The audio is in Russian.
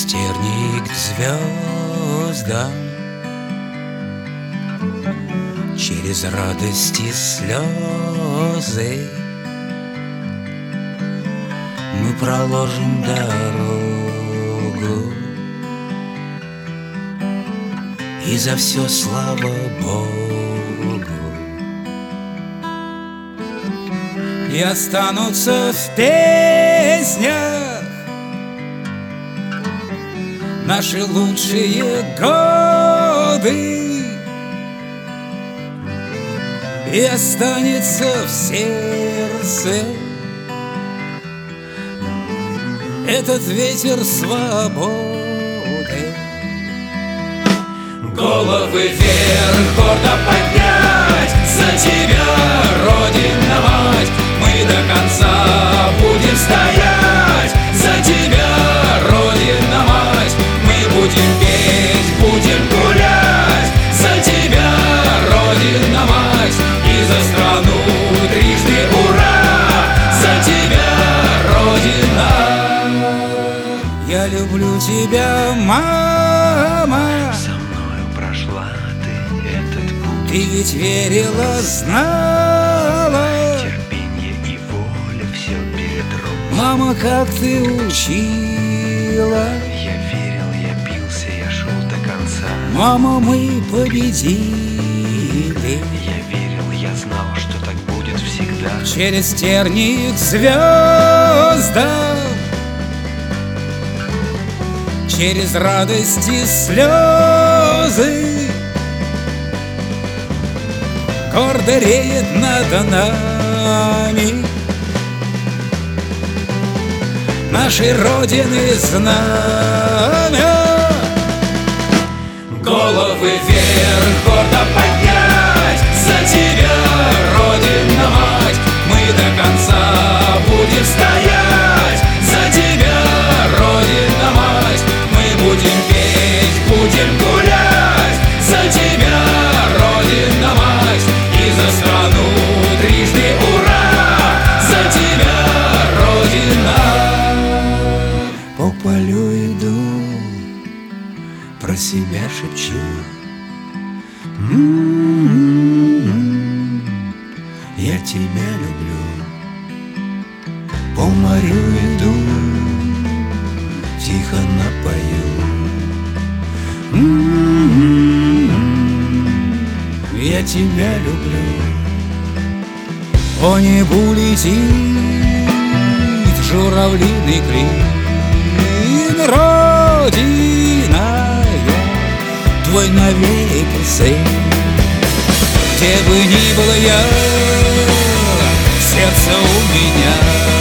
через терник к звездам, через радости слезы мы проложим дорогу, и за все слава Богу. И останутся в песнях наши лучшие годы, и останется в сердце этот ветер свободы. Головы вверх, гордо поднять за тебя, Родина мать. Мы до конца будем стоять за тебя, Родина мать. Мы будем петь, будем гулять за тебя, Родина мать. И за страну трижды ура, за тебя, Родина. Я люблю тебя, мама. Со мною прошла ты этот путь. Ты ведь верила, знала. Терпение и воля все перед рукой. Мама, как ты учила. Я верил, я бился, я шел до конца. Мама, мы победили. Я верил, я знал, что так будет всегда. Через терник звездам, через радости слезы гордо реет над нами нашей Родины знамя. Головы вверх, гордо поднять за тебя, Родина мать. Мы до конца будем стоять за тебя, Родина мать. Мы будем петь, будем гулять за тебя, Родина мать. И за страну трижды ура, за тебя, Родина. По полю иду, про себя шепчу. Я тебя люблю. По морю иду, тихо напою. Я тебя люблю. По небу летит журавлиный клин, Родина, твой навеки сын. Где бы ни был я, сердце у меня